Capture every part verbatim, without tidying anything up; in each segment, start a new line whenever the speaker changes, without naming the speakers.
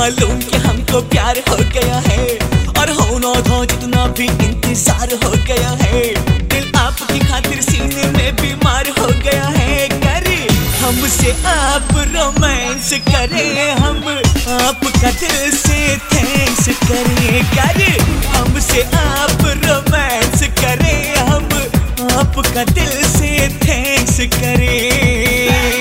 मालूम कि हमको प्यार हो गया है, और होना था जितना भी इंतजार हो गया है। दिल आपकी खातिर सीने में बीमार हो गया है। करे हमसे आप रोमांस करें, हम आपका दिल से थैंक्स करें। करे हमसे आप रोमांस करें, हम आपका दिल से थैंक्स करें।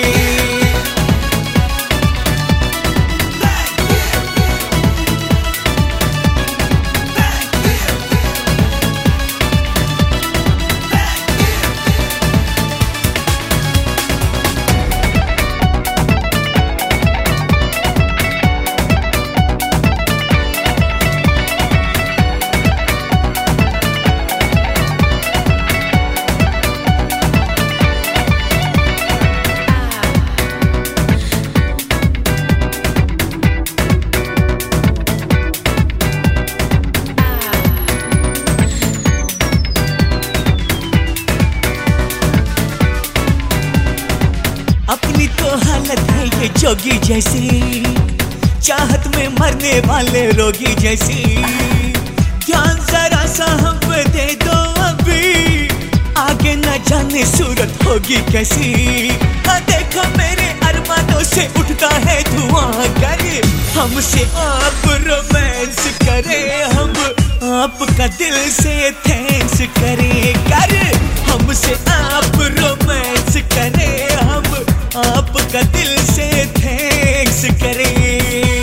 अपनी तो हालत है ये जोगी जैसी, चाहत में मरने वाले रोगी जैसी। ध्यान जरा सा हम पे दे दो अभी, आगे न जाने सूरत होगी कैसी। हाँ देखो मेरे अरमानों से उठता है धुआं। करे हमसे आप रोमांस करें, हम आपका दिल से थैंक्स करें। करे हमसे आप रोमांस करें, हम आपका दिल से थैंक्स करें।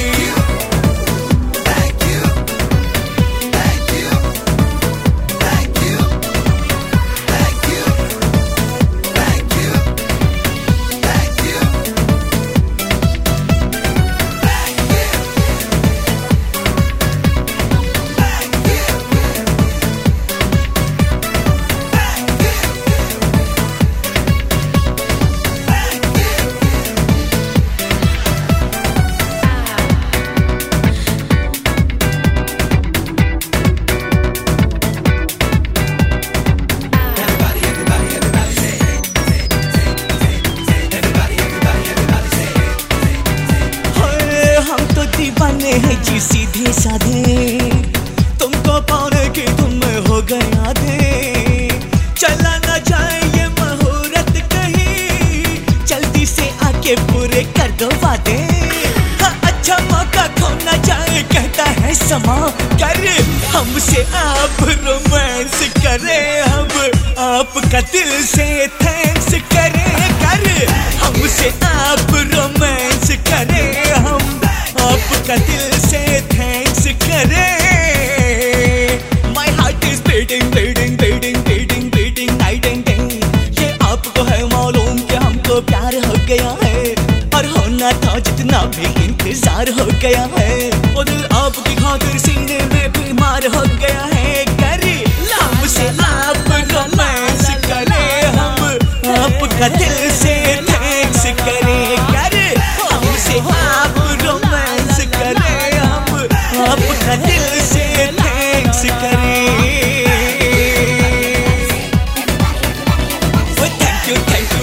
दीवाने हैं जी सीधे साधे, तुमको पाने की तुम हो गए आधे। चला ना जाए ये मुहूर्त कहीं, जल्दी से आके पूरे कर दो वादे। हाँ अच्छा मौका खो ना जाए कहता है समा। कर हमसे आप रोमांस करें, हम आपका दिल से थैंक्स करें। कर हमसे आप रोमांस करें, हम आपका दिल से थैंक्स करें। My heart is beating, beating, beating, beating, beating night and day। ये आपको है मालूम कि हमको प्यार हो गया है, और होना था जितना भी इंतजार हो गया है। वो दिल आपकी खातिर सीने में बीमार हो गया है। करे हमसे आप रोमांस करें, हम आपका दिल से थैंक्स करें। करे हमसे आप रोमांस करें, हम आपका दिल से थैंक्स करें। Thank you, thank you.